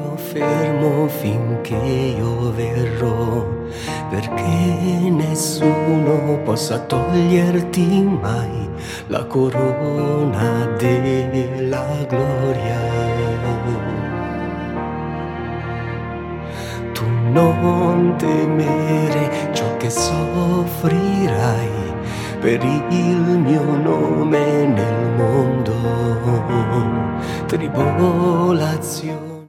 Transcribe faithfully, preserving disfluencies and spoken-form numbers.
io fermo finché io verrò, perché nessuno possa toglierti mai la corona della gloria. Tu non temere ciò che soffrirai per il mio nome nel mondo, tribolazione